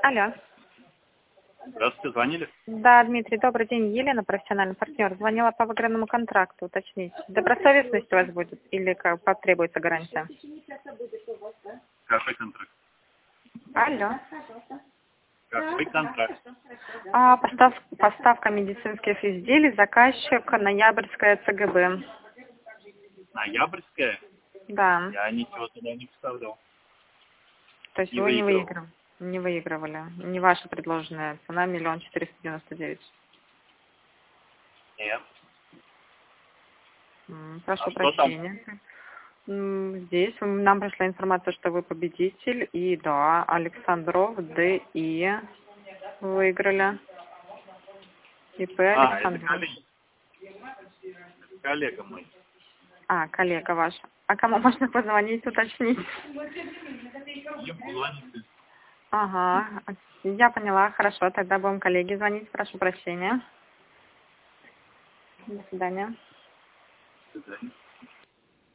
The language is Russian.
Алло. Здравствуйте, звонили? Да, Дмитрий, добрый день. Елена, профессиональный партнер. Звонила по выигранному контракту, уточнить. Добросовестность у вас будет или как потребуется гарантия? Какой контракт? Алло. Какой контракт? Поставка медицинских изделий, заказчик Ноябрьская ЦГБ. Ноябрьская? Да. Я ничего туда не поставлял. То есть Не вы выигрывал. не выигрывали. Не ваша предложенная цена 1 499 Нет. 000. Прошу Что там? прощения. Здесь нам пришла информация, что вы победитель. И да, Александров Д.И. выиграли. ИП Это Александров. коллега мой. Коллега ваш. А кому можно позвонить, уточнить? Ему звоните. Ага, я поняла. Хорошо, тогда будем коллеге звонить. Прошу прощения. До свидания. До свидания.